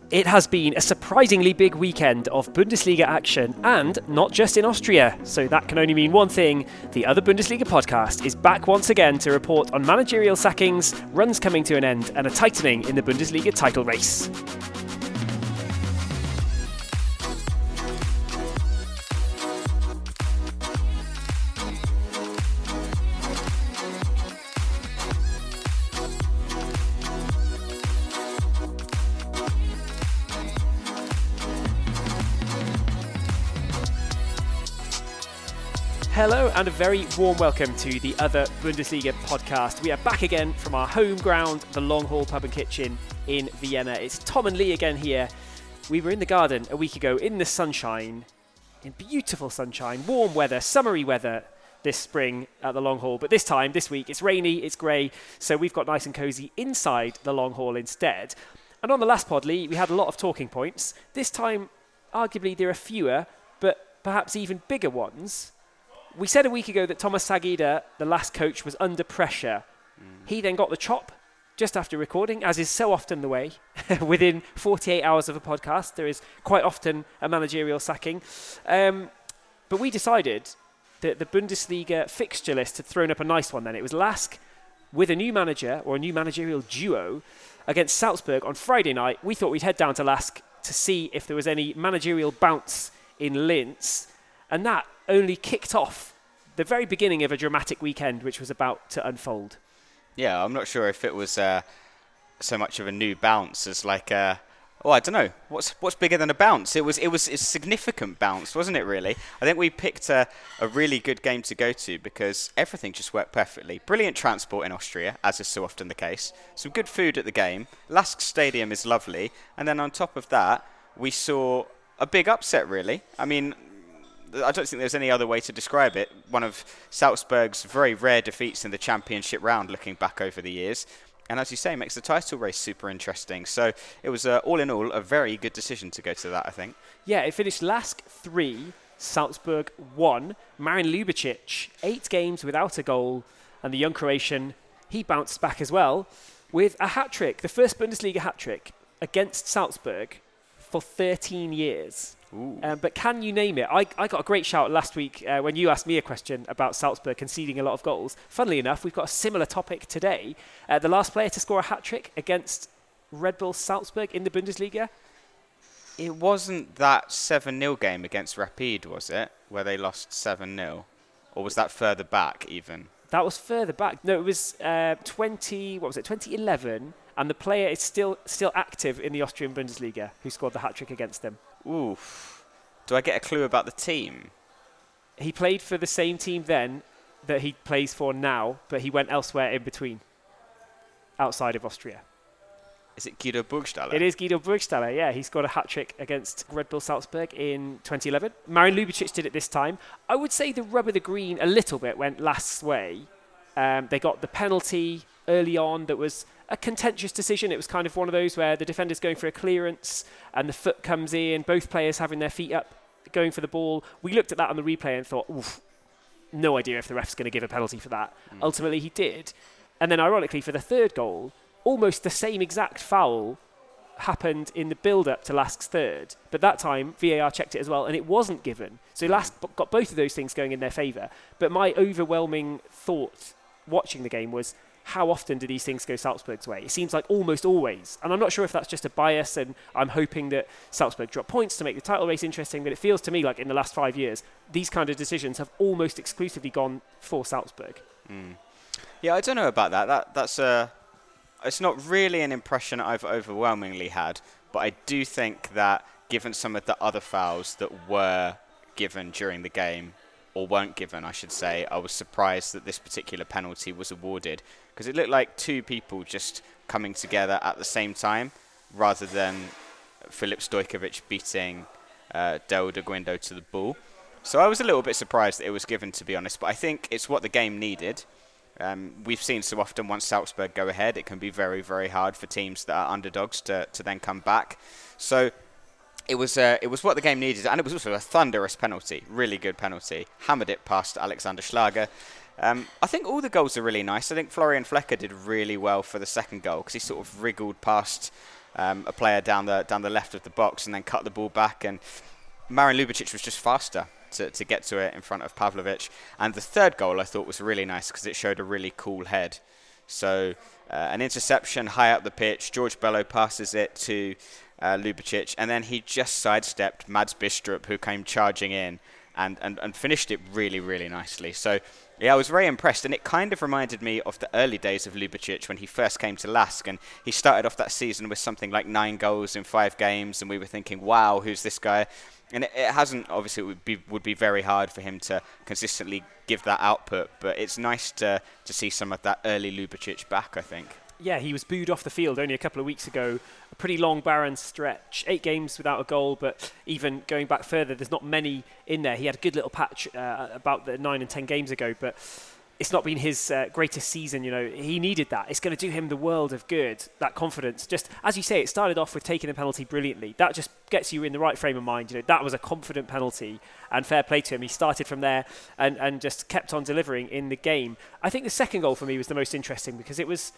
It has been a surprisingly big weekend of Bundesliga action, and not just in Austria. So that can only mean one thing. The Other Bundesliga podcast is back once again to report on managerial sackings, runs coming to an end, and a tightening in the Bundesliga title race. Hello and a very warm welcome to the Other Bundesliga podcast. We are back again from our home ground, the Long Hall Pub and Kitchen in Vienna. It's Tom and Lee again here. We were in the garden a week ago in the sunshine, in beautiful sunshine, warm weather, summery weather this spring at the Long Hall. But this week, it's rainy, it's grey, so we've got nice and cosy inside the Long Hall instead. And on the last pod, Lee, we had a lot of talking points. This time, arguably, there are fewer, but perhaps even bigger ones. We said a week ago that Thomas Sagida, the last coach, was under pressure. He then got the chop just after recording, as is so often the way. Within 48 hours of a podcast, there is quite often a managerial sacking. But we decided that the Bundesliga fixture list had thrown up a nice one then. It was Lask with a new manager, or a new managerial duo, against Salzburg on Friday night. We thought we'd head down to Lask to see if there was any managerial bounce in Linz. And that only kicked off the very beginning of a dramatic weekend which was about to unfold. Yeah, I'm not sure if it was so much of a new bounce as like I don't know, what's bigger than a bounce? It was a significant bounce, wasn't it really? I think we picked a really good game to go to because everything just worked perfectly. Brilliant transport in Austria, as is so often the case. Some good food at the game. Lask Stadium is lovely. And then on top of that, we saw a big upset really. I mean, I don't think there's any other way to describe it. One of Salzburg's very rare defeats in the championship round, looking back over the years. And as you say, makes the title race super interesting. So it was, all in all, a very good decision to go to that, I think. Yeah, it finished Lask 3, Salzburg 1. Marin Ljubicic, 8 games without a goal. And the young Croatian, he bounced back as well with a hat-trick. The first Bundesliga hat-trick against Salzburg for 13 years. But can you name it? I got a great shout last week when you asked me a question about Salzburg conceding a lot of goals. Funnily enough, we've got a similar topic today. The last player to score a hat-trick against Red Bull Salzburg in the Bundesliga? It wasn't that 7-0 game against Rapid, was it? Where they lost 7-0? Or was that further back even? That was further back. No, it was 2011, and the player is still active in the Austrian Bundesliga who scored the hat-trick against them. Oof. Do I get a clue about the team? He played for the same team then that he plays for now, but he went elsewhere in between, outside of Austria. Is it Guido Burgstaller? It is Guido Burgstaller, yeah. He scored a hat-trick against Red Bull Salzburg in 2011. Marin Ljubicic did it this time. I would say the rub of the green a little bit went Lask's way. They got the penalty early on that was a contentious decision. It was kind of one of those where the defender's going for a clearance and the foot comes in, both players having their feet up, going for the ball. We looked at that on the replay and thought, oof, no idea if the ref's going to give a penalty for that. Ultimately, he did. And then ironically, for the third goal, almost the same exact foul happened in the build-up to Lask's third. But that time, VAR checked it as well, and it wasn't given. So Lask got both of those things going in their favour. But my overwhelming thought watching the game was, how often do these things go Salzburg's way? It seems like almost always. And I'm not sure if that's just a bias, and I'm hoping that Salzburg drop points to make the title race interesting, but it feels to me like in the last 5 years, these kind of decisions have almost exclusively gone for Salzburg. Yeah, I don't know about that. It's not really an impression I've overwhelmingly had, but I do think that given some of the other fouls that were given during the game, or weren't given, I should say, I was surprised that this particular penalty was awarded because it looked like two people just coming together at the same time rather than Filip Stojkovic beating Del de Guindo to the ball. So I was a little bit surprised that it was given, to be honest, but I think it's what the game needed. We've seen so often once Salzburg go ahead, it can be very, very hard for teams that are underdogs to then come back. So it was what the game needed, and it was also a thunderous penalty, really good penalty. Hammered it past Alexander Schlager. I think all the goals are really nice. I think Florian Flecker did really well for the second goal because he sort of wriggled past a player down the left of the box and then cut the ball back, and Marin Ljubicic was just faster to get to it in front of Pavlovic. And the third goal I thought was really nice because it showed a really cool head. So an interception high up the pitch, George Bello passes it to Ljubicic, and then he just sidestepped Mads Bistrup, who came charging in and finished it really, really nicely. So yeah, I was very impressed, and it kind of reminded me of the early days of Ljubicic when he first came to Lask, and he started off that season with something like 9 goals in 5 games, and we were thinking, wow, who's this guy? And it hasn't, obviously it would be very hard for him to consistently give that output, but it's nice to see some of that early Ljubicic back, I think. Yeah, he was booed off the field only a couple of weeks ago. A pretty long, barren stretch. 8 games without a goal, but even going back further, there's not many in there. He had a good little patch about the 9 and 10 games ago, but it's not been his greatest season. He needed that. It's going to do him the world of good, that confidence. Just, as you say, it started off with taking the penalty brilliantly. That just gets you in the right frame of mind. That was a confident penalty, and fair play to him. He started from there and just kept on delivering in the game. I think the second goal for me was the most interesting because it was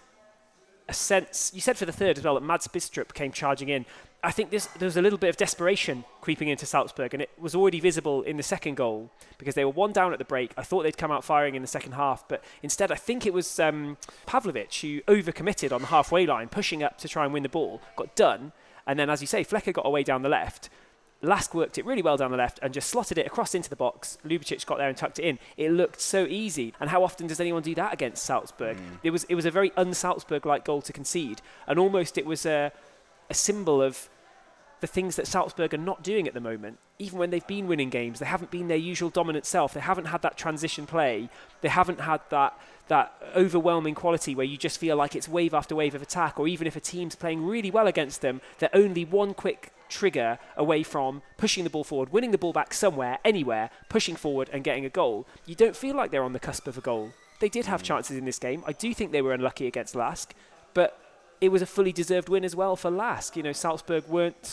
a sense, you said for the third as well, that Mads Bistrup came charging in. I think there was a little bit of desperation creeping into Salzburg, and it was already visible in the second goal because they were 1 down at the break. I thought they'd come out firing in the second half, but instead I think it was Pavlovic who overcommitted on the halfway line, pushing up to try and win the ball, got done, and then, as you say, Flecker got away down the left. Lask worked it really well down the left and just slotted it across into the box. Ljubicic got there and tucked it in. It looked so easy. And how often does anyone do that against Salzburg? It was a very un-Salzburg-like goal to concede. And almost it was a symbol of the things that Salzburg are not doing at the moment. Even when they've been winning games, they haven't been their usual dominant self. They haven't had that transition play. They haven't had that overwhelming quality where you just feel like it's wave after wave of attack, or even if a team's playing really well against them, they're only one quick trigger away from pushing the ball forward, winning the ball back somewhere, anywhere, pushing forward and getting a goal. You don't feel like they're on the cusp of a goal. They did have chances in this game. I do think they were unlucky against Lask, but it was a fully deserved win as well for Lask. Salzburg weren't,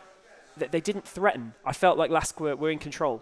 they didn't threaten. I felt like Lask were in control.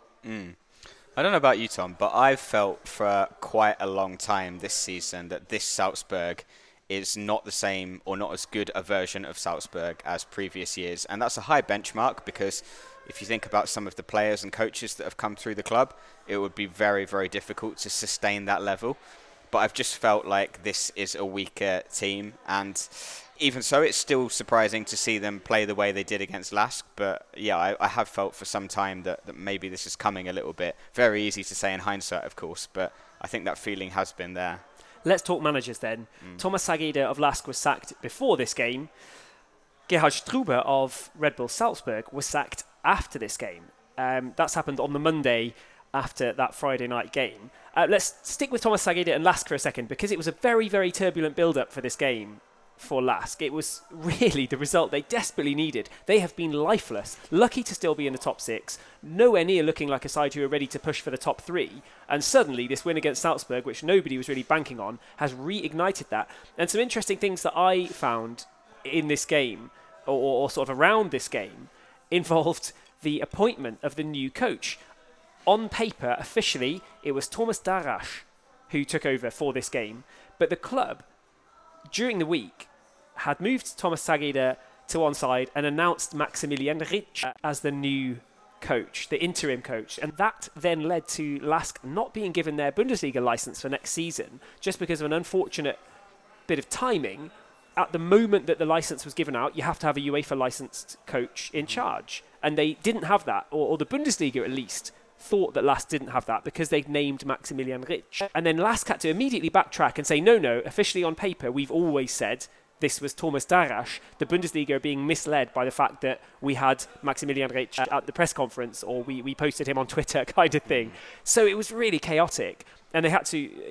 I don't know about you, Tom, but I've felt for quite a long time this season that this Salzburg is not the same or not as good a version of Salzburg as previous years. And that's a high benchmark because if you think about some of the players and coaches that have come through the club, it would be very, very difficult to sustain that level. But I've just felt like this is a weaker team. And even so, it's still surprising to see them play the way they did against Lask. But yeah, I have felt for some time that maybe this is coming a little bit. Very easy to say in hindsight, of course, but I think that feeling has been there. Let's talk managers then. Thomas Sagede of Lask was sacked before this game. Gerhard Struber of Red Bull Salzburg was sacked after this game. That's happened on the Monday after that Friday night game. Let's stick with Thomas Sagede and Lask for a second because it was a very, very turbulent build-up for this game for Lask. It was really the result they desperately needed. They have been lifeless, lucky to still be in the top 6, nowhere near looking like a side who are ready to push for the top 3, and suddenly this win against Salzburg, which nobody was really banking on, has reignited that. And some interesting things that I found in this game, or sort of around this game, involved the appointment of the new coach. On paper, officially, it was Thomas Darasch who took over for this game, but the club during the week had moved Thomas Sagede to one side and announced Maximilian Rich as the new coach, the interim coach. And that then led to Lask not being given their Bundesliga license for next season, just because of an unfortunate bit of timing. At the moment that the license was given out, you have to have a UEFA licensed coach in charge. And they didn't have that, or the Bundesliga at least thought that Lask didn't have that because they'd named Maximilian Rich. And then Lask had to immediately backtrack and say, no, officially on paper, we've always said this was Thomas Darasch. The Bundesliga are being misled by the fact that we had Maximilian Rich at the press conference, or we posted him on Twitter kind of thing. So it was really chaotic. And they had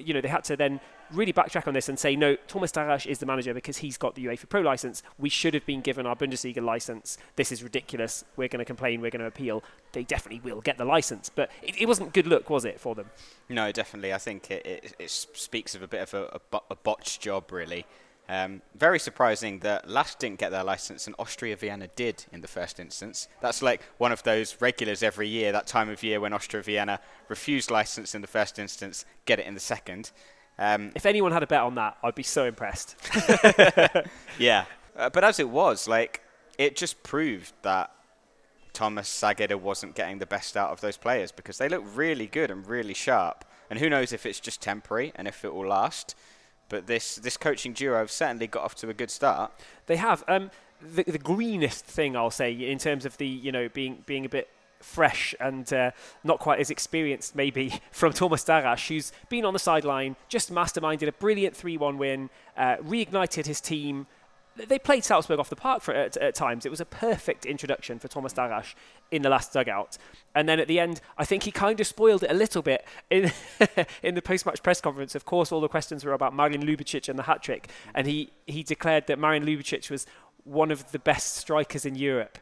to then really backtrack on this and say, no, Thomas Darasch is the manager because he's got the UEFA Pro license. We should have been given our Bundesliga license. This is ridiculous. We're going to complain. We're going to appeal. They definitely will get the license. But it wasn't good look, was it, for them? No, definitely. I think it speaks of a bit of a botched job, really. Very surprising that Lask didn't get their license and Austria Vienna did in the first instance. That's like one of those regulars every year, that time of year when Austria Vienna refused license in the first instance, get it in the second. If anyone had a bet on that, I'd be so impressed. Yeah. But as it was, it just proved that Thomas Sageda wasn't getting the best out of those players because they look really good and really sharp. And who knows if it's just temporary and if it will last. But this coaching duo have certainly got off to a good start. They have. The greenest thing, I'll say, in terms of the, being a bit fresh and not quite as experienced maybe from Thomas Darasch, who's been on the sideline, just masterminded a brilliant 3-1 win, reignited his team. They played Salzburg off the park at times. It was a perfect introduction for Thomas Darasch in the last dugout. And then at the end, I think he kind of spoiled it a little bit in in the post-match press conference. Of course, all the questions were about Marin Ljubicic and the hat-trick. And he declared that Marin Ljubicic was one of the best strikers in Europe.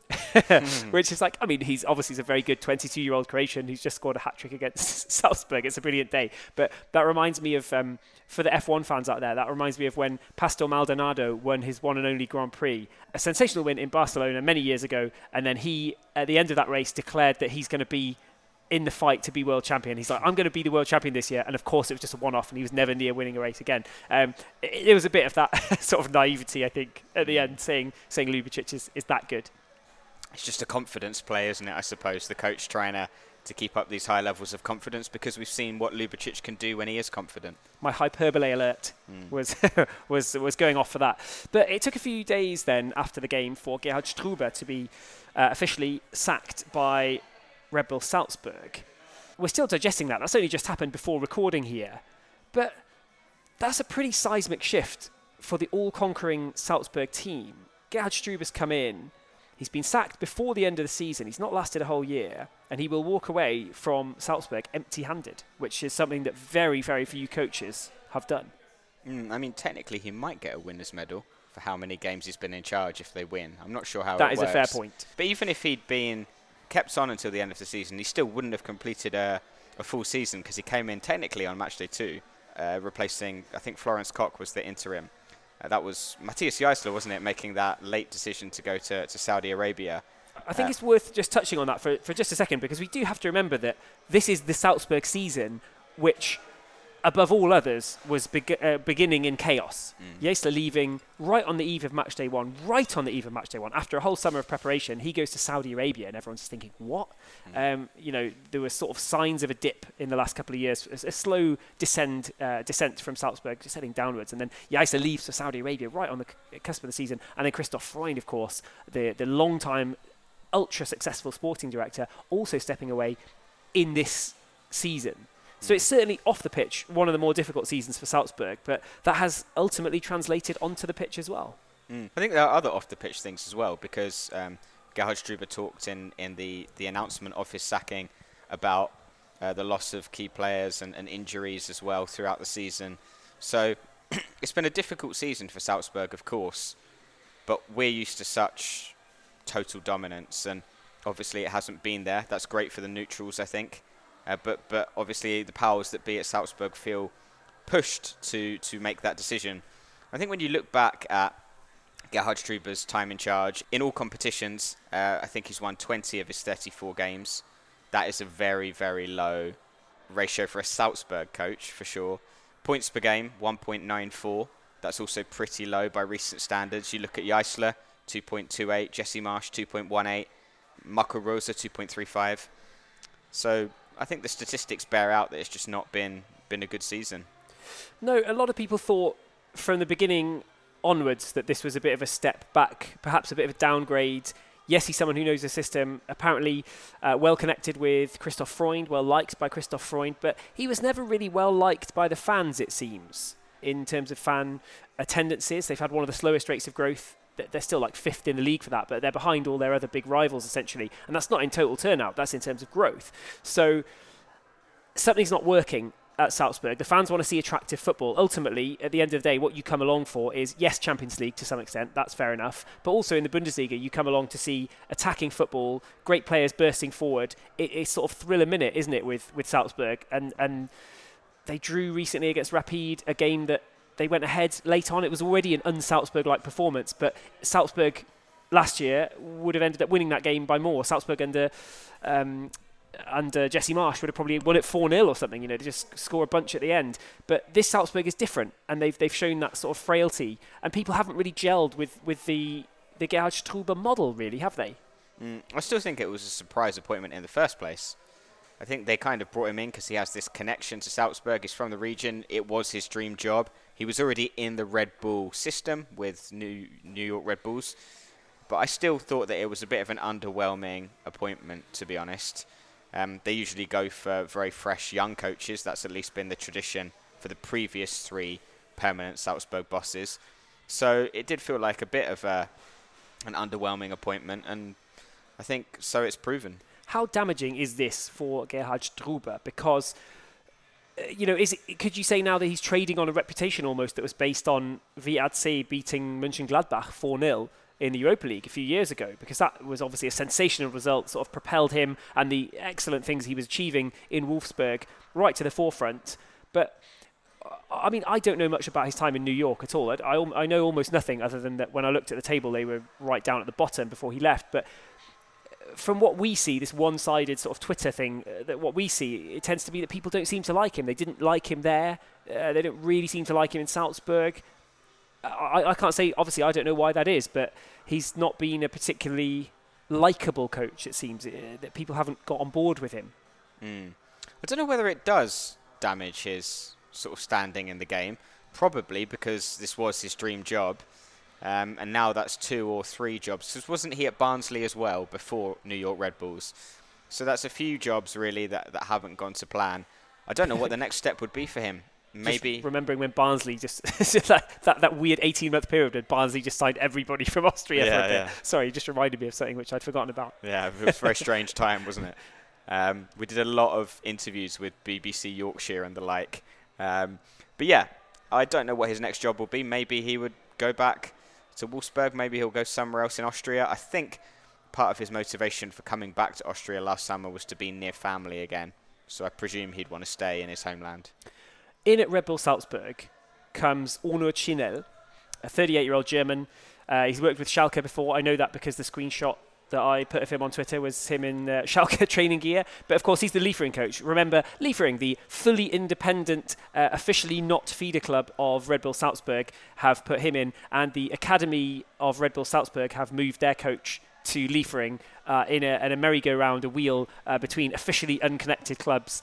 Which is he's obviously a very good 22-year-old Croatian who's just scored a hat-trick against Salzburg. It's a brilliant day. But that reminds me of, for the F1 fans out there, that reminds me of when Pastor Maldonado won his one and only Grand Prix, a sensational win in Barcelona many years ago, and then he, at the end of that race, declared that he's going to be in the fight to be world champion. He's like, I'm going to be the world champion this year. And of course, it was just a one-off and he was never near winning a race again. It was a bit of that sort of naivety, I think, at the end, saying Ljubicic is that good. It's just a confidence play, isn't it, I suppose, the coach trying to keep up these high levels of confidence because we've seen what Ljubicic can do when he is confident. My hyperbole alert was going off for that. But it took a few days then after the game for Gerhard Struber to be officially sacked by Red Bull Salzburg. We're still digesting that. That's only just happened before recording here. But that's a pretty seismic shift for the all-conquering Salzburg team. Gerhard Struber's come in. He's been sacked before the end of the season. He's not lasted a whole year. And he will walk away from Salzburg empty-handed, which is something that very, very few coaches have done. Technically, he might get a winner's medal for how many games he's been in charge if they win. I'm not sure how that it works. That is a fair point. But even if he'd been kept on until the end of the season, he still wouldn't have completed a full season because he came in technically on match day 2, replacing, I think Florence Koch was the interim. That was Matthias Geisler, wasn't it, making that late decision to go to Saudi Arabia. I think it's worth just touching on that for just a second, because we do have to remember that this is the Salzburg season, which, above all others, was beginning in chaos. Geisler leaving right on the eve of match day 1, after a whole summer of preparation. He goes to Saudi Arabia, and everyone's thinking, what? There were sort of signs of a dip in the last couple of years, a slow descent from Salzburg, just heading downwards. And then Geisler leaves for Saudi Arabia right on the cusp of the season. And then Christoph Freund, of course, the long-time, ultra-successful sporting director, also stepping away in this season. So it's certainly off the pitch, one of the more difficult seasons for Salzburg, but that has ultimately translated onto the pitch as well. I think there are other off-the-pitch things as well, because Gerhard Struber talked in the announcement of his sacking about the loss of key players and injuries as well throughout the season. So it's been a difficult season for Salzburg, of course, but we're used to such total dominance, and obviously it hasn't been there. That's great for the neutrals, I think. But obviously the powers that be at Salzburg feel pushed to make that decision. I think when you look back at Gerhard Struber's time in charge, in all competitions, I think he's won 20 of his 34 games. That is a very, very low ratio for a Salzburg coach, for sure. Points per game, 1.94. That's also pretty low by recent standards. You look at Geisler, 2.28. Jesse Marsch, 2.18. Marco Rosa, 2.35. So I think the statistics bear out that it's just not been a good season. No, a lot of people thought from the beginning onwards that this was a bit of a step back, perhaps a bit of a downgrade. Yes, he's someone who knows the system, apparently well connected with Christoph Freund, well liked by Christoph Freund, but he was never really well liked by the fans, it seems, in terms of fan attendances. They've had one of the slowest rates of growth. They're still like 5th in the league for that, but they're behind all their other big rivals, essentially. And that's not in total turnout, that's in terms of growth. So something's not working at Salzburg. The fans want to see attractive football. Ultimately, at the end of the day, what you come along for is, yes, Champions League to some extent, that's fair enough, but also in the Bundesliga, you come along to see attacking football, great players bursting forward. It's sort of thrill a minute, isn't it, with Salzburg? And they drew recently against Rapid, a game that they went ahead late on. It was already an un-Salzburg-like performance, but Salzburg last year would have ended up winning that game by more. Salzburg under under Jesse Marsch would have probably won it 4-0 or something, to just score a bunch at the end. But this Salzburg is different, and they've shown that sort of frailty, and people haven't really gelled with the Gerhard Struber model, really, have they? I still think it was a surprise appointment in the first place. I think they kind of brought him in because he has this connection to Salzburg. He's from the region. It was his dream job. He was already in the Red Bull system with New York Red Bulls. But I still thought that it was a bit of an underwhelming appointment, to be honest. They usually go for very fresh young coaches. That's at least been the tradition for the previous 3 permanent Salzburg bosses. So it did feel like a bit of an underwhelming appointment, and I think so it's proven. How damaging is this for Gerhard Struber? Because, could you say now that he's trading on a reputation almost that was based on WAC beating Mönchengladbach 4-0 in the Europa League a few years ago? Because that was obviously a sensational result, sort of propelled him and the excellent things he was achieving in Wolfsburg right to the forefront. But, I mean, I don't know much about his time in New York at all. I know almost nothing other than that when I looked at the table, they were right down at the bottom before he left. But from what we see, this one-sided sort of Twitter thing, that what we see, it tends to be that people don't seem to like him. They didn't like him there. They don't really seem to like him in Salzburg. I can't say, obviously, I don't know why that is, but he's not been a particularly likeable coach, it seems, that people haven't got on board with him. I don't know whether it does damage his sort of standing in the game. Probably because this was his dream job. And now that's 2 or 3 jobs. Because wasn't he at Barnsley as well before New York Red Bulls? So that's a few jobs really that haven't gone to plan. I don't know what the next step would be for him. Maybe just remembering when Barnsley just that weird 18-month period when Barnsley just signed everybody from Austria for a bit. Yeah. Sorry, just reminded me of something which I'd forgotten about. Yeah, it was a very strange time, wasn't it? We did a lot of interviews with BBC Yorkshire and the like. But yeah, I don't know what his next job will be. Maybe he would go back to Wolfsburg. Maybe he'll go somewhere else in Austria. I think part of his motivation for coming back to Austria last summer was to be near family again. So I presume he'd want to stay in his homeland. In at Red Bull Salzburg comes Onur Çinel, a 38-year-old German. He's worked with Schalke before. I know that because the screenshot that I put of him on Twitter was him in Schalke training gear. But of course, he's the Liefering coach. Remember, Liefering, the fully independent, officially not feeder club of Red Bull Salzburg, have put him in. And the academy of Red Bull Salzburg have moved their coach to Liefering in a merry-go-round, a wheel between officially unconnected clubs.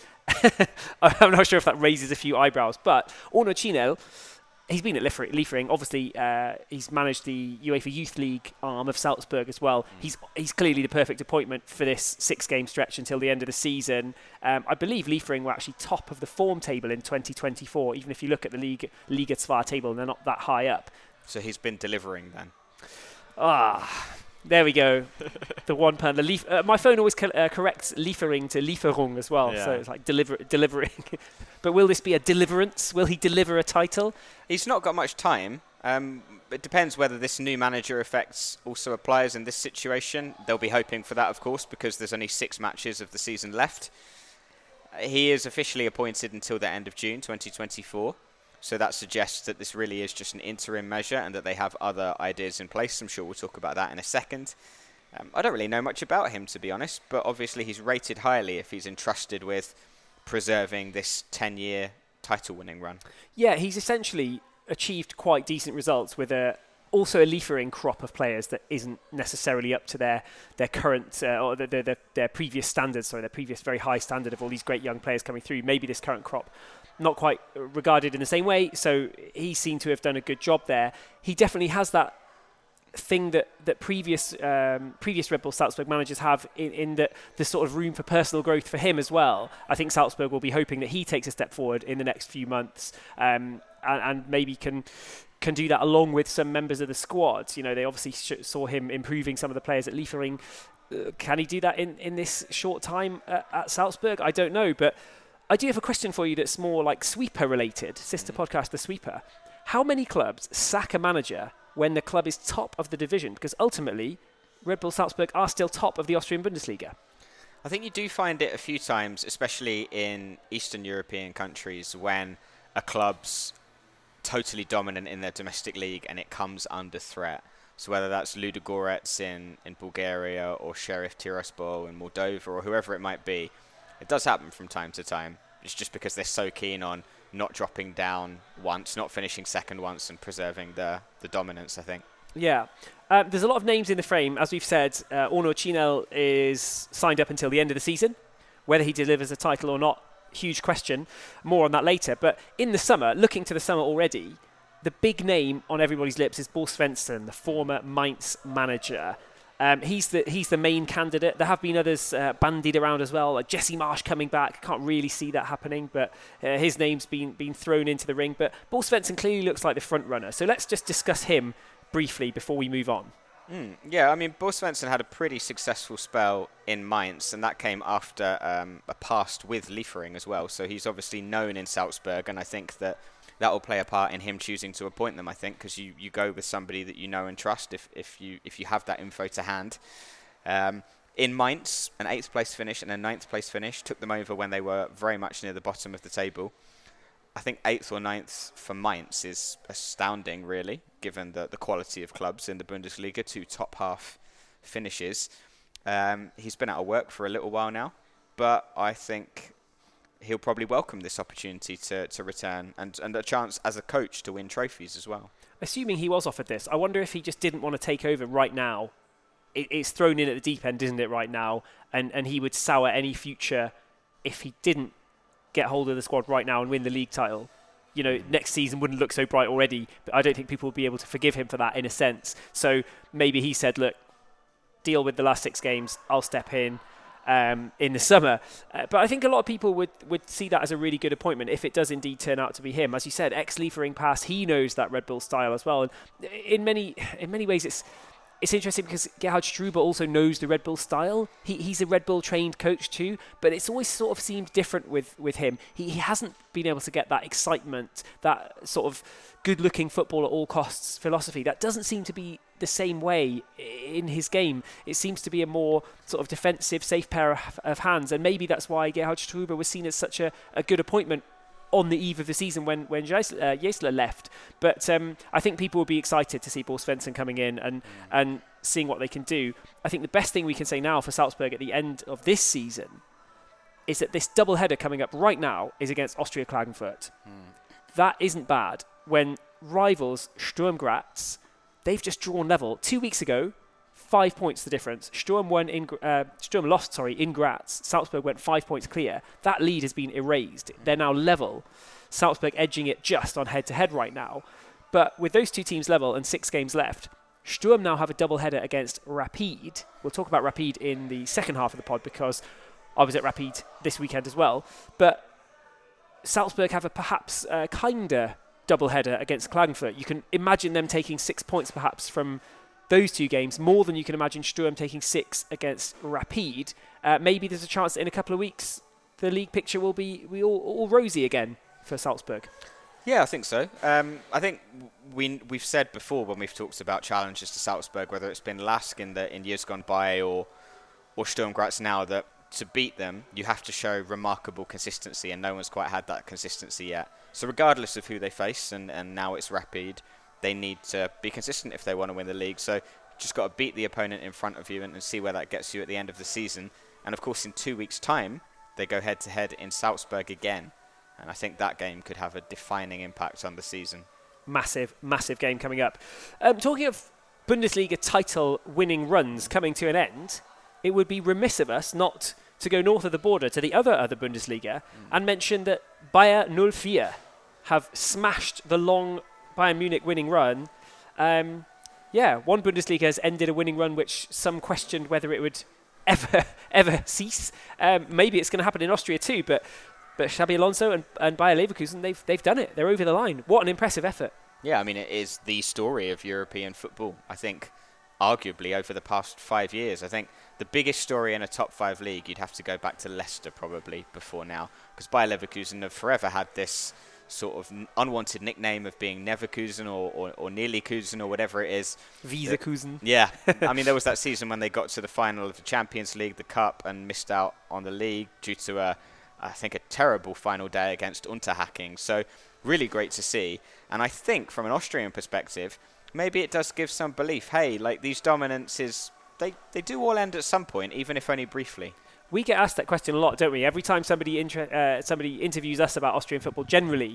I'm not sure if that raises a few eyebrows. But Onur Çinel, he's been at Liefering. Obviously, he's managed the UEFA Youth League arm of Salzburg as well. He's clearly the perfect appointment for this 6-game stretch until the end of the season. I believe Liefering were actually top of the form table in 2024, even if you look at the Liga 2 table, and they're not that high up. So he's been delivering then? There we go. The one pun. My phone always corrects Liefering to Lieferung as well. Yeah. So it's like delivering. But will this be a deliverance? Will he deliver a title? He's not got much time. It depends whether this new manager effects also applies in this situation. They'll be hoping for that, of course, because there's only 6 matches of the season left. He is officially appointed until the end of June 2024. So that suggests that this really is just an interim measure and that they have other ideas in place. I'm sure we'll talk about that in a second. I don't really know much about him, to be honest, but obviously he's rated highly if he's entrusted with preserving this 10-year title-winning run. Yeah, he's essentially achieved quite decent results with also a Liefering crop of players that isn't necessarily up to their current or their previous standards, their previous very high standard of all these great young players coming through. Maybe this current crop not quite regarded in the same way, so he seemed to have done a good job there. He definitely has that thing that previous Red Bull Salzburg managers have in that there's sort of room for personal growth for him as well. I think Salzburg will be hoping that he takes a step forward in the next few months and maybe can do that along with some members of the squad. They obviously saw him improving some of the players at Liefering. Can he do that in this short time at Salzburg? I don't know, but I do have a question for you that's more like Sweeper related. Sister podcast, The Sweeper. How many clubs sack a manager when the club is top of the division? Because ultimately, Red Bull Salzburg are still top of the Austrian Bundesliga. I think you do find it a few times, especially in Eastern European countries, when a club's totally dominant in their domestic league and it comes under threat. So whether that's Ludogorets in Bulgaria or Sheriff Tiraspol in Moldova or whoever it might be, it does happen from time to time. It's just because they're so keen on not dropping down once, not finishing second once, and preserving the dominance, I think. Yeah. There's a lot of names in the frame. As we've said, Orno Chinel is signed up until the end of the season. Whether he delivers a title or not, huge question. More on that later. But in the summer, looking to the summer already, the big name on everybody's lips is Bo Svensson, the former Mainz manager. He's the main candidate. There have been others bandied around as well, like Jesse Marsh coming back. Can't really see that happening, but his name's been thrown into the ring. But Bo Svensson clearly looks like the front runner. So let's just discuss him briefly before we move on. Yeah, I mean, Bo Svensson had a pretty successful spell in Mainz, and that came after a past with Liefering as well. So he's obviously known in Salzburg, and I think that will play a part in him choosing to appoint them, I think, because you go with somebody that you know and trust if you have that info to hand. In Mainz, an 8th place finish and a 9th place finish took them over when they were very much near the bottom of the table. I think 8th or 9th for Mainz is astounding, really, given the quality of clubs in the Bundesliga, 2 top half finishes. He's been out of work for a little while now, but I think he'll probably welcome this opportunity to return and a chance as a coach to win trophies as well. Assuming he was offered this, I wonder if he just didn't want to take over right now. It's thrown in at the deep end, isn't it, right now? And he would sour any future if he didn't get hold of the squad right now and win the league title. You know, next season wouldn't look so bright already, but I don't think people will be able to forgive him for that in a sense. So maybe he said, look, deal with the last 6 games, I'll step in the summer. But I think a lot of people would see that as a really good appointment if it does indeed turn out to be him. As you said, ex-Liefering pass, he knows that Red Bull style as well. And in many ways, it's interesting because Gerhard Struber also knows the Red Bull style. He's a Red Bull trained coach too, but it's always sort of seemed different with him. He hasn't been able to get that excitement, that sort of good-looking football at all costs philosophy. That doesn't seem to be the same way in his game. It seems to be a more sort of defensive, safe pair of hands, and maybe that's why Gerhard Struber was seen as such a good appointment on the eve of the season when Jesler left. But I think people will be excited to see Bo Svensson coming in and seeing what they can do. I think the best thing we can say now for Salzburg at the end of this season is that this double header coming up right now is against Austria Klagenfurt. That isn't bad when rivals Sturm Graz, they've just drawn level 2 weeks ago. 5 points the difference. Sturm lost in Graz. Salzburg went 5 points clear. That lead has been erased. They're now level. Salzburg edging it just on head-to-head right now. But with those 2 teams level and 6 games left, Sturm now have a double header against Rapid. We'll talk about Rapid in the second half of the pod because I was at Rapid this weekend as well. But Salzburg have a perhaps kinder double header against Klagenfurt. You can imagine them taking 6 points perhaps from those 2 games, more than you can imagine Sturm taking 6 against Rapid. Maybe there's a chance that in a couple of weeks the league picture will be all rosy again for Salzburg. Yeah, I think so. I think we've said before when we've talked about challenges to Salzburg, whether it's been Lask in years gone by or Sturm Graz now, that to beat them you have to show remarkable consistency, and no one's quite had that consistency yet. So regardless of who they face, and now it's Rapid, they need to be consistent if they want to win the league. So just got to beat the opponent in front of you and see where that gets you at the end of the season. And of course, in 2 weeks' time, they go head-to-head in Salzburg again. And I think that game could have a defining impact on the season. Massive, massive game coming up. Talking of Bundesliga title winning runs coming to an end, it would be remiss of us not to go north of the border to the other Bundesliga and mention that Bayer 04 have smashed the long Bayern Munich winning run. One Bundesliga has ended a winning run which some questioned whether it would ever cease. Maybe it's going to happen in Austria too, but Xabi Alonso and Bayer Leverkusen, they've done it. They're over the line. What an impressive effort. Yeah, I mean, it is the story of European football. I think, arguably, over the past 5 years, I think the biggest story in a top 5 league, you'd have to go back to Leicester probably before now, because Bayer Leverkusen have forever had this sort of unwanted nickname of being Neverkusen or nearly Kusen or whatever it is. Wiesekusen. Yeah. I mean, there was that season when they got to the final of the Champions League, the Cup, and missed out on the league due to I think a terrible final day against Unterhaching. So really great to see. And I think from an Austrian perspective, maybe it does give some belief. Hey, like these dominances, they do all end at some point, even if only briefly. We get asked that question a lot, don't we? Every time somebody interviews us about Austrian football, generally,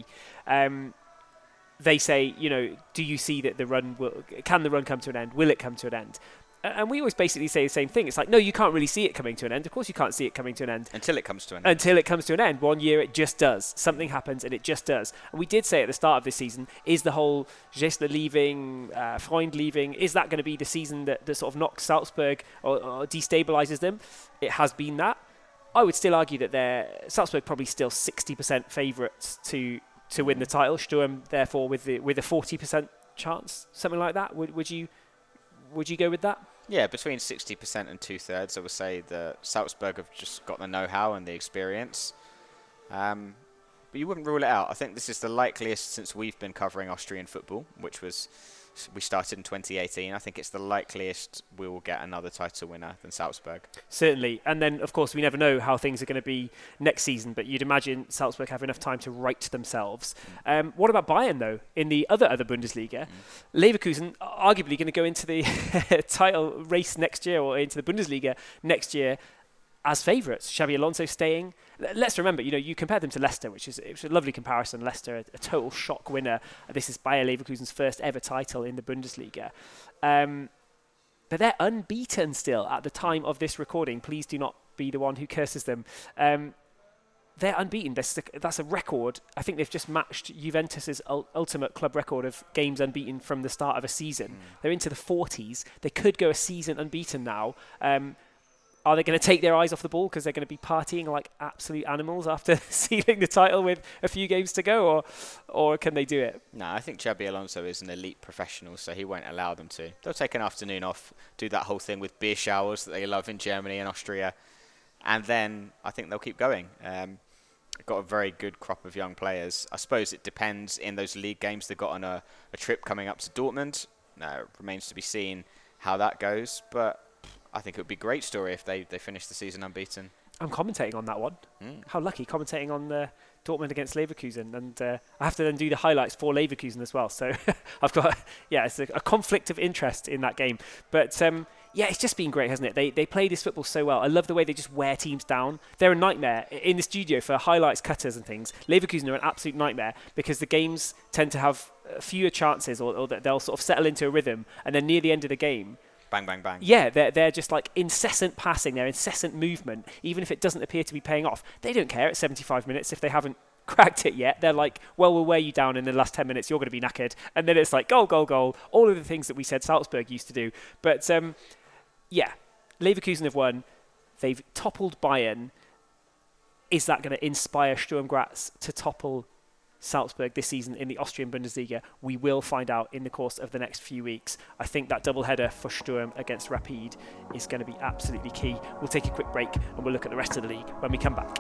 they say, do you see that can the run come to an end? Will it come to an end? And we always basically say the same thing. It's like, no, you can't really see it coming to an end. Of course you can't see it coming to an end. Until it comes to an end. Until it comes to an end. One year it just does. Something happens and it just does. And we did say at the start of this season, is the whole Gessler leaving, Freund leaving, is that going to be the season that sort of knocks Salzburg or destabilises them? It has been that. I would still argue that Salzburg probably still 60% favourites to win the title. Sturm, therefore, with a 40% chance, something like that. Would you go with that? Yeah, between 60% and 2/3, I would say that Salzburg have just got the know-how and the experience. But you wouldn't rule it out. I think this is the likeliest since we've been covering Austrian football, which we started in 2018. I think it's the likeliest we will get another title winner than Salzburg. Certainly. And then, of course, we never know how things are going to be next season, but you'd imagine Salzburg have enough time to right themselves. What about Bayern, though, in the other Bundesliga? Leverkusen arguably going to go into the title race next year or into the Bundesliga next year as favourites. Xabi Alonso staying. Let's remember, you compare them to Leicester, which is a lovely comparison. Leicester, a total shock winner. This is Bayer Leverkusen's first ever title in the Bundesliga. But they're unbeaten still at the time of this recording. Please do not be the one who curses them. They're unbeaten. That's a record. I think they've just matched Juventus's ultimate club record of games unbeaten from the start of a season. They're into the 40s. They could go a season unbeaten now. Are they going to take their eyes off the ball because they're going to be partying like absolute animals after sealing the title with a few games to go, or can they do it? No, I think Xabi Alonso is an elite professional, so he won't allow them to. They'll take an afternoon off, do that whole thing with beer showers that they love in Germany and Austria, and then I think they'll keep going. Got a very good crop of young players. I suppose it depends in those league games. They've got on a trip coming up to Dortmund. It remains to be seen how that goes, but I think it would be a great story if they finish the season unbeaten. I'm commentating on that one. How lucky, commentating on Dortmund against Leverkusen. And I have to then do the highlights for Leverkusen as well. So I've got, it's a conflict of interest in that game. But it's just been great, hasn't it? They play this football so well. I love the way they just wear teams down. They're a nightmare in the studio for highlights, cutters and things. Leverkusen are an absolute nightmare because the games tend to have fewer chances or that they'll sort of settle into a rhythm. And then near the end of the game, bang, bang, bang. Yeah, they're just like incessant passing, their incessant movement, even if it doesn't appear to be paying off. They don't care at 75 minutes if they haven't cracked it yet. They're like, well, we'll wear you down in the last 10 minutes, you're going to be knackered. And then it's like, goal, goal, goal, all of the things that we said Salzburg used to do. But Leverkusen have won. They've toppled Bayern. Is that going to inspire Sturm Graz to topple Salzburg this season in the Austrian Bundesliga? We will find out in the course of the next few weeks. I think that doubleheader for Sturm against Rapid is going to be absolutely key. We'll take a quick break and we'll look at the rest of the league when we come back.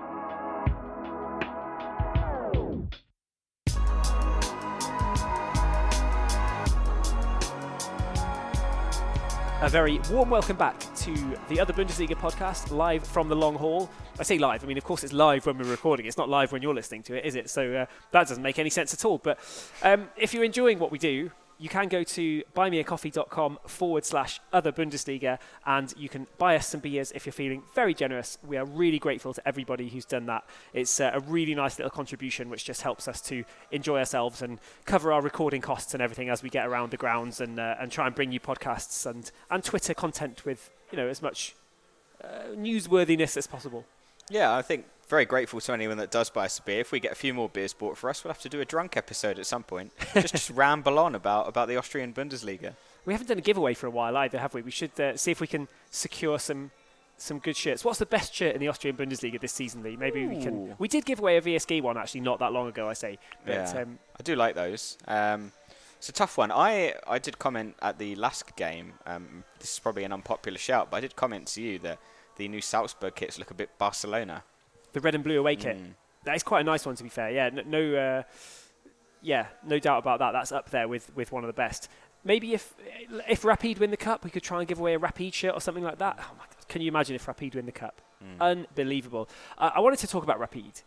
A very warm welcome back to the Other Bundesliga podcast, live from the long haul. I say live, I mean, of course it's live when we're recording. It's not live when you're listening to it, is it? So that doesn't make any sense at all. But if you're enjoying what we do, you can go to buymeacoffee.com/Other Bundesliga and you can buy us some beers if you're feeling very generous. We are really grateful to everybody who's done that. It's a really nice little contribution which just helps us to enjoy ourselves and cover our recording costs and everything as we get around the grounds and try and bring you podcasts and Twitter content with as much newsworthiness as possible. Yeah, I think very grateful to anyone that does buy us a beer. If we get a few more beers bought for us, we'll have to do a drunk episode at some point. just ramble on about the Austrian Bundesliga. We haven't done a giveaway for a while either, have we? We should see if we can secure some good shirts. What's the best shirt in the Austrian Bundesliga this season, Lee? Maybe we can. We did give away a VSG one actually not that long ago, I say. But, yeah, I do like those. It's a tough one. I did comment at the last game. This is probably an unpopular shout, but I did comment to you that the new Salzburg kits look a bit Barcelona. The red and blue away kit. That is quite a nice one, to be fair. Yeah, no doubt about that. That's up there with one of the best. Maybe if Rapid win the cup, we could try and give away a Rapid shirt or something like that. Oh my God. Can you imagine if Rapid win the cup? Unbelievable. I wanted to talk about Rapid.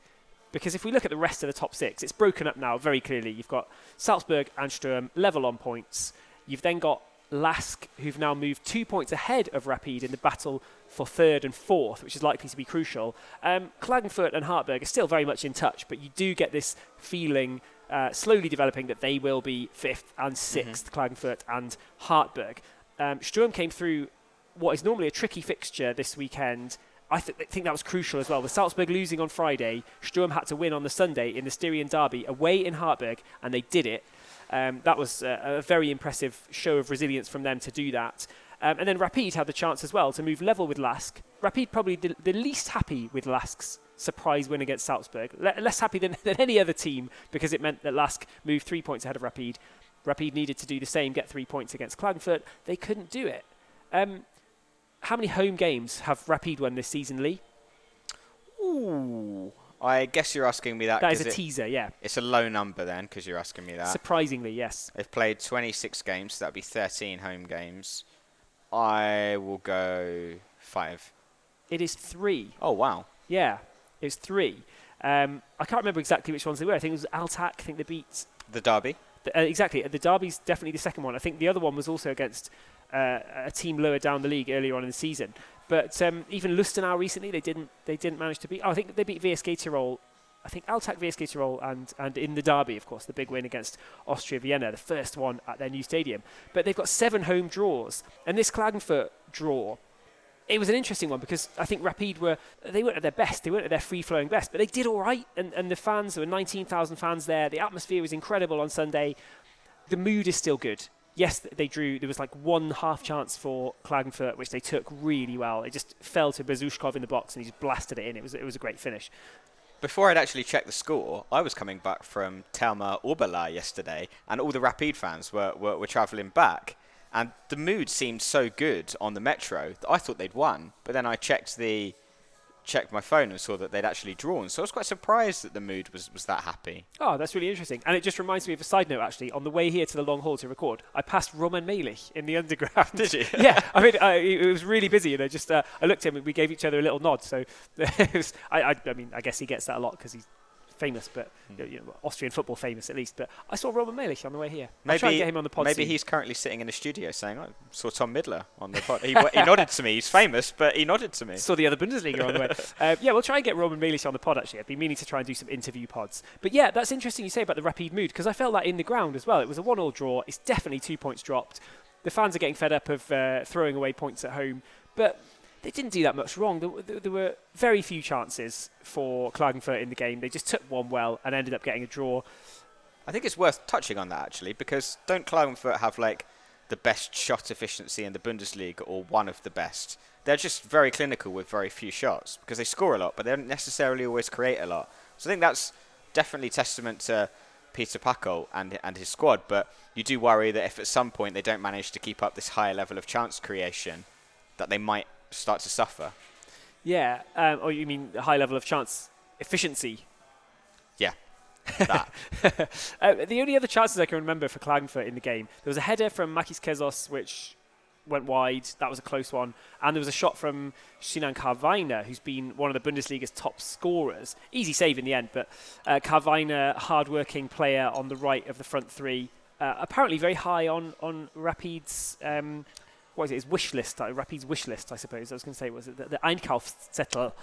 Because if we look at the rest of the top 6, it's broken up now very clearly. You've got Salzburg and Sturm level on points. You've then got Lask, who've now moved 2 points ahead of Rapid in the battle for 3rd and 4th, which is likely to be crucial. Klagenfurt and Hartberg are still very much in touch, but you do get this feeling slowly developing that they will be 5th and 6th, Klagenfurt and Hartberg. Sturm came through what is normally a tricky fixture this weekend. I think that was crucial as well. With Salzburg losing on Friday, Sturm had to win on the Sunday in the Styrian derby away in Hartberg, and they did it. That was a very impressive show of resilience from them to do that. And then Rapid had the chance as well to move level with Lask. Rapid probably the least happy with Lask's surprise win against Salzburg. Less happy than any other team, because it meant that Lask moved 3 points ahead of Rapid. Rapid needed to do the same, get 3 points against Klagenfurt. They couldn't do it. How many home games have Rapid won this season, Lee? Ooh, I guess you're asking me that. That is a teaser, yeah. It's a low number then, because you're asking me that. Surprisingly, yes. They've played 26 games, so that'd be 13 home games. I will go 5. It is 3. Oh, wow. Yeah, it's 3. I can't remember exactly which ones they were. I think it was Altac. I think they beat... The derby? Exactly. The derby's definitely the second one. I think the other one was also against a team lower down the league earlier on in the season. But even Lustenau recently, they didn't manage to beat... I think they beat VSK Tirol. I think Altac, VSK Tirol, and in the derby, of course, the big win against Austria Vienna, the first one at their new stadium. But they've got 7 home draws. And this Klagenfurt draw, it was an interesting one because I think Rapid they weren't at their best. They weren't at their free-flowing best, but they did all right. And the fans, there were 19,000 fans there. The atmosphere was incredible on Sunday. The mood is still good. Yes, they drew. There was like one half chance for Klagenfurt, which they took really well. It just fell to Bezushkov in the box, and he just blasted it in. It was a great finish. Before I'd actually checked the score, I was coming back from Telma Oberla yesterday, and all the Rapid fans were travelling back. And the mood seemed so good on the Metro that I thought they'd won. But then I checked my phone and saw that they'd actually drawn. So I was quite surprised that the mood was that happy. Oh, that's really interesting. And it just reminds me of a side note, actually. On the way here to the long haul to record, I passed Roman Melich in the underground. Did you? Yeah. I mean, it was really busy. And I looked at him and we gave each other a little nod. So it was, I mean, I guess he gets that a lot because he's famous, but Austrian football famous at least. But I saw Roman Melich on the way here. I'll try and get him on the pod Maybe soon. He's currently sitting in a studio saying, I saw Tom Midler on the pod. He nodded to me. He's famous, but he nodded to me. Saw the other Bundesliga on the way. Yeah, we'll try and get Roman Melich on the pod, actually. I've been meaning to try and do some interview pods. But yeah, that's interesting you say about the Rapid mood, because I felt that in the ground as well. It was a 1-1 draw. It's definitely 2 points dropped. The fans are getting fed up of throwing away points at home. But they didn't do that much wrong. There were very few chances for Klagenfurt in the game. They just took one well and ended up getting a draw. I think it's worth touching on that, actually, because don't Klagenfurt have, like, the best shot efficiency in the Bundesliga or one of the best? They're just very clinical with very few shots because they score a lot, but they don't necessarily always create a lot. So I think that's definitely testament to Peter Packel and his squad, but you do worry that if at some point they don't manage to keep up this higher level of chance creation, that they might start to suffer. Yeah, or you mean high level of chance efficiency? Yeah, that. The only other chances I can remember for Klagenfurt in the game, there was a header from Makis Kezos which went wide. That was a close one. And there was a shot from Sinan Karvainer, who's been one of the Bundesliga's top scorers. Easy save in the end, but Karvainer, hard-working player on the right of the front three, apparently very high on Rapid's... what is it? His wish list, Rapid's wish list, I suppose. I was going to say, was it the Einkaufszettel?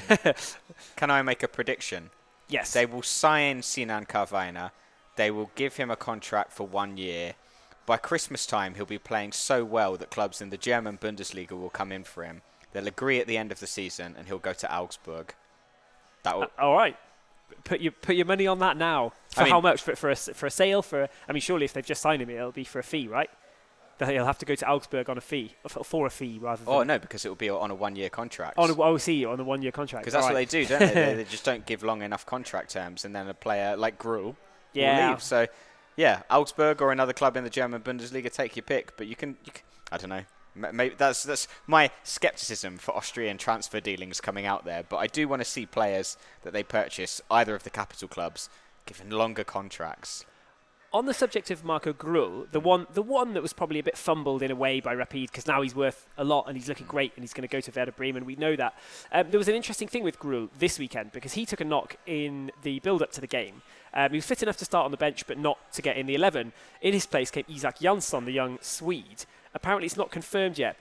Can I make a prediction? Yes. They will sign Sinan Karvainer. They will give him a contract for 1 year. By Christmas time, he'll be playing so well that clubs in the German Bundesliga will come in for him. They'll agree at the end of the season, and he'll go to Augsburg. That will. All right. Put your money on that now. How much? For a sale? I mean, surely if they've just signed him, it'll be for a fee, right? He'll have to go to Augsburg on a fee, for a fee rather than... Oh, no, because it will be on a 1 year contract. On a 1 year contract. Because that's what they do, don't they? They just don't give long enough contract terms, and then a player like Gruhl will leave. So, yeah, Augsburg or another club in the German Bundesliga, take your pick. But you can I don't know. Maybe that's my scepticism for Austrian transfer dealings coming out there. But I do want to see players that they purchase, either of the capital clubs, given longer contracts. On the subject of Marco Grull, the one that was probably a bit fumbled in a way by Rapid, because now he's worth a lot and he's looking great and he's going to go to Werder Bremen, we know that. There was an interesting thing with Grull this weekend because he took a knock in the build-up to the game. He was fit enough to start on the bench but not to get in the 11. In his place came Isak Jansson, the young Swede. Apparently it's not confirmed yet,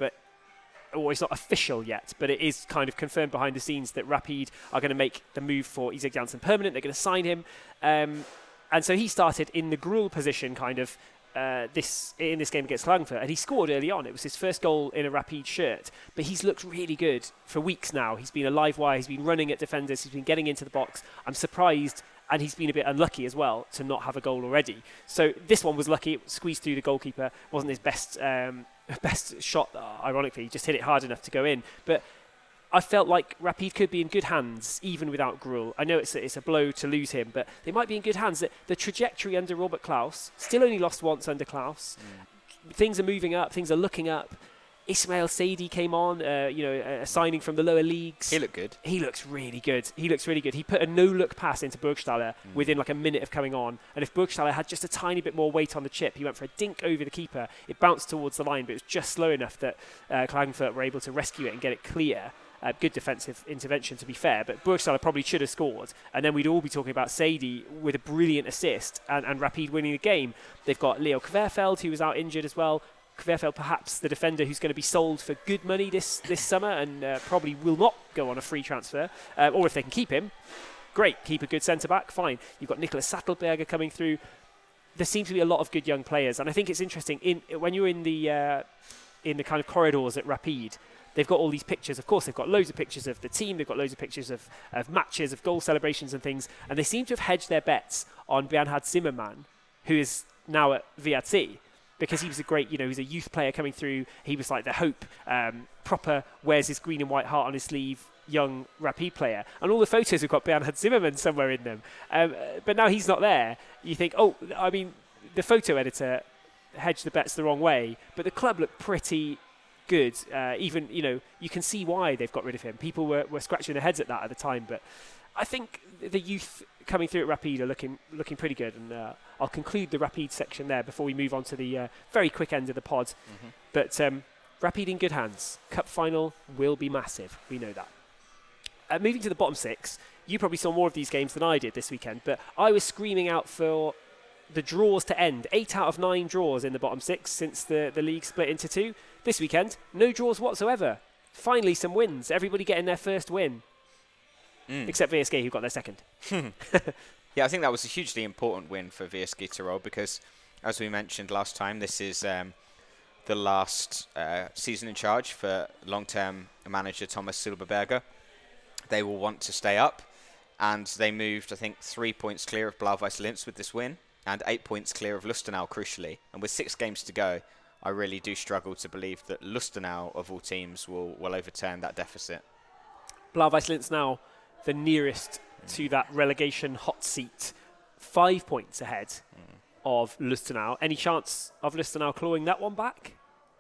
or it's not official yet, but it is kind of confirmed behind the scenes that Rapid are going to make the move for Isak Jansson permanent. They're going to sign him. And so he started in the Grull position kind of in this game against Klagenfurt, and he scored early on. It was his first goal in a Rapid shirt, but he's looked really good for weeks now. He's been a live wire, he's been running at defenders, he's been getting into the box. I'm surprised, and he's been a bit unlucky as well to not have a goal already. So this one was lucky, it squeezed through the goalkeeper, wasn't his best shot, ironically, he just hit it hard enough to go in. But I felt like Rapid could be in good hands even without Grull. I know it's a blow to lose him, but they might be in good hands. The trajectory under Robert Klaus, still only lost once under Klaus. Things are moving up, things are looking up. Ismail Saidi came on, a signing from the lower leagues. He looked good. He looks really good. He put a no-look pass into Burgstaller within like a minute of coming on. And if Burgstaller had just a tiny bit more weight on the chip, he went for a dink over the keeper. It bounced towards the line, but it was just slow enough that Klagenfurt were able to rescue it and get it clear. Good defensive intervention, to be fair, but Burgstaller probably should have scored. And then we'd all be talking about Saidi with a brilliant assist and Rapid winning the game. They've got Leo Kverfeld, who was out injured as well. Kverfeld, perhaps the defender who's going to be sold for good money this summer and probably will not go on a free transfer. Or if they can keep him, great. Keep a good centre-back, fine. You've got Nicholas Sattelberger coming through. There seems to be a lot of good young players. And I think it's interesting, when you're in the kind of corridors at Rapid, they've got all these pictures. Of course, they've got loads of pictures of the team. They've got loads of pictures of matches, of goal celebrations and things. And they seem to have hedged their bets on Bernhard Zimmermann, who is now at VRC, because he was he's a youth player coming through. He was like the hope, proper, wears his green and white heart on his sleeve, young Rapid player. And all the photos have got Bernhard Zimmermann somewhere in them. But now he's not there. You think, the photo editor hedged the bets the wrong way. But the club looked pretty good. Even, you can see why they've got rid of him. People were scratching their heads at that at the time, but I think the youth coming through at Rapid are looking pretty good, and I'll conclude the Rapid section there before we move on to the very quick end of the pod. But Rapid in good hands. Cup final will be massive. We know that. Moving to the bottom six, you probably saw more of these games than I did this weekend, but I was screaming out for the draws to end. 8 out of 9 draws in the bottom six since the league split into 2. This weekend, no draws whatsoever. Finally, some wins. Everybody getting their first win. Except VSG, who got their second. Yeah, I think that was a hugely important win for VSG Tirol because, as we mentioned last time, this is the last season in charge for long-term manager Thomas Silberberger. They will want to stay up, and they moved, I think, 3 points clear of Blau-Weiß Linz with this win, and 8 points clear of Lustenau, crucially. And with 6 games to go, I really do struggle to believe that Lustenau, of all teams, will overturn that deficit. Blau-Weiß Linz now the nearest to that relegation hot seat, 5 points ahead of Lustenau. Any chance of Lustenau clawing that one back?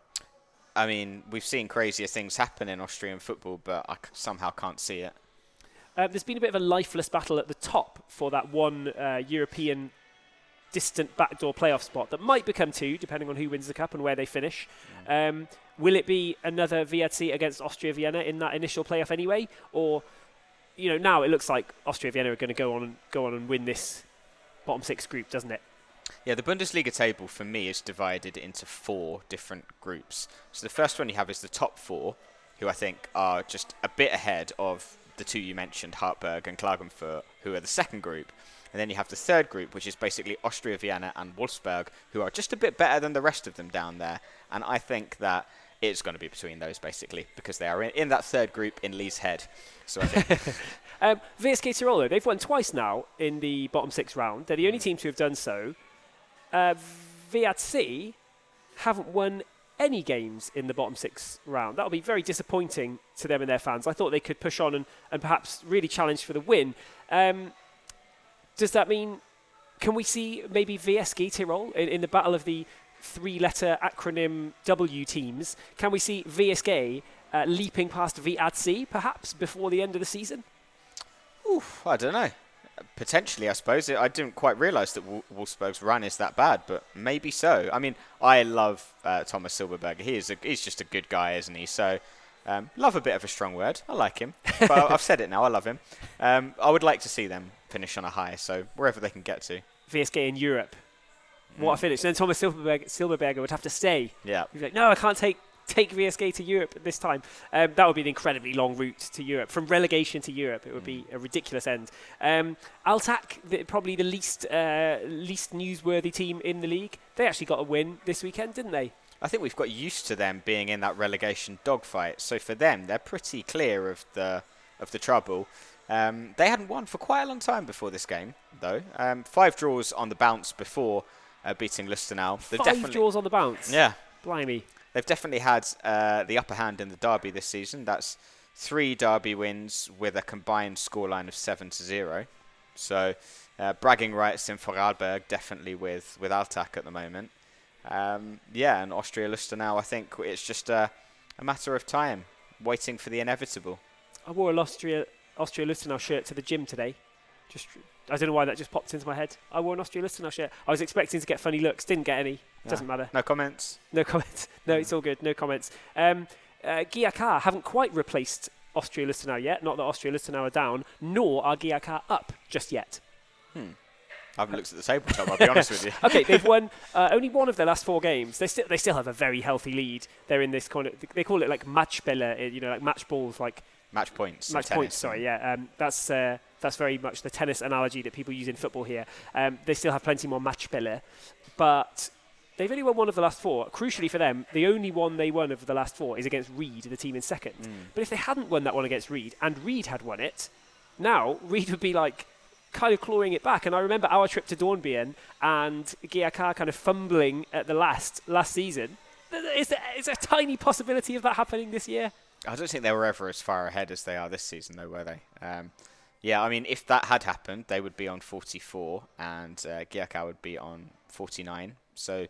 I mean, we've seen crazier things happen in Austrian football, but I somehow can't see it. There's been a bit of a lifeless battle at the top for that one European distant backdoor playoff spot that might become 2, depending on who wins the cup and where they finish. Will it be another VRC against Austria Vienna in that initial playoff anyway? Or, now it looks like Austria Vienna are going to go on and win this bottom 6 group, doesn't it? Yeah, the Bundesliga table for me is divided into 4 different groups. So the first one you have is the top 4, who I think are just a bit ahead of the 2 you mentioned, Hartberg and Klagenfurt, who are the second group. And then you have the third group, which is basically Austria Vienna and Wolfsburg, who are just a bit better than the rest of them down there. And I think that it's going to be between those, basically, because they are in that third group in Lee's head. So I think VSG Tirol, they've won twice now in the bottom 6 round. They're the only team to have done so. VRC haven't won any games in the bottom 6 round. That'll be very disappointing to them and their fans. I thought they could push on and perhaps really challenge for the win. Does that mean, can we see maybe VSG Tirol in the battle of the 3-letter acronym W teams? Can we see VSG leaping past VRC perhaps before the end of the season? I don't know. Potentially, I suppose. I didn't quite realise that Wolfsburg's run is that bad, but maybe so. I mean, I love Thomas Silberberger. He's just a good guy, isn't he? So, love a bit of a strong word. I like him. But I've said it now. I love him. I would like to see them finish on a high, so wherever they can get to. VSK in Europe. What a finish. Then Thomas Silberberger would have to stay. Yeah. He'd be like, no, I can't take VSK to Europe this time. That would be an incredibly long route to Europe. From relegation to Europe, it would be a ridiculous end. Altak, probably the least newsworthy team in the league. They actually got a win this weekend, didn't they? I think we've got used to them being in that relegation dogfight. So for them, they're pretty clear of the trouble. They hadn't won for quite a long time before this game, though. 5 draws on the bounce before beating Lustenau. 5 draws on the bounce? Yeah. Blimey. They've definitely had the upper hand in the derby this season. That's 3 derby wins with a combined scoreline of 7-0. So bragging rights in Vorarlberg definitely with Altak at the moment. And Austria Lustenau, I think it's just a matter of time, waiting for the inevitable. I wore an Austria Lustenau shirt to the gym today. I don't know why that just popped into my head. I wore an Austria Lustenau shirt. I was expecting to get funny looks, didn't get any. Doesn't matter. No comments? No comments. No, it's all good. No comments. GAK haven't quite replaced Austria Lustenau yet. Not that Austria Lustenau are down, nor are GAK up just yet. I haven't looked at the tabletop, I'll be honest with you. Okay, they've won only one of their last 4 games. They still have a very healthy lead. They're in this kind of, they call it like Matchbälle, like match balls, like match points. Match points, sorry, yeah. That's very much the tennis analogy that people use in football here. They still have plenty more Matchbälle, but they've only won one of the last 4. Crucially for them, the only one they won of the last 4 is against Reed, the team in second. But if they hadn't won that one against Reed, and Reed had won it, now Reed would be like kind of clawing it back. And I remember our trip to Dornbirn and GAK kind of fumbling at the last season. Is there a tiny possibility of that happening this year? I don't think they were ever as far ahead as they are this season, though, were they? I mean, if that had happened, they would be on 44 and GAK would be on 49. So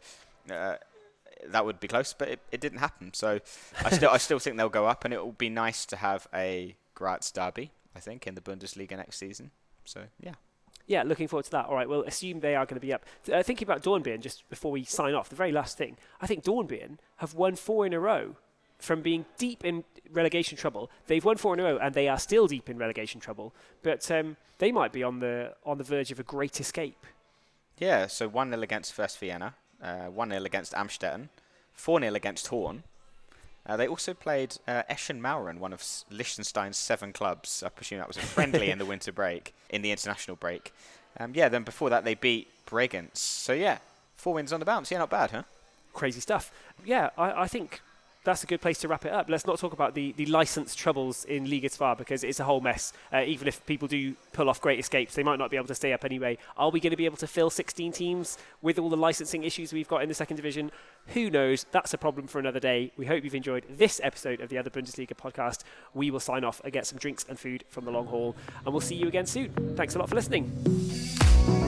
that would be close, but it didn't happen. So I still think they'll go up, and it will be nice to have a Graz derby, I think, in the Bundesliga next season. So, yeah. Yeah, looking forward to that. All right, we'll assume they are going to be up. Thinking about Dornbirn, just before we sign off, the very last thing, I think Dornbirn have won 4 in a row. From being deep in relegation trouble, they've won 4 in a row, and they are still deep in relegation trouble. But they might be on the verge of a great escape. Yeah, so 1-0 against First Vienna, 1-0 against Amstetten, 4-0 against Horn. They also played Eschen Mauren, one of Liechtenstein's 7 clubs. I presume that was a friendly in the winter break, in the international break. Then before that they beat Bregenz. So 4 wins on the bounce. Yeah, not bad, huh? Crazy stuff. Yeah, I think that's a good place to wrap it up. Let's not talk about the licence troubles in Liga 2 because it's a whole mess. Even if people do pull off great escapes, they might not be able to stay up anyway. Are we going to be able to fill 16 teams with all the licensing issues we've got in the second division? Who knows? That's a problem for another day. We hope you've enjoyed this episode of the Other Bundesliga podcast. We will sign off and get some drinks and food from the long haul, and we'll see you again soon. Thanks a lot for listening.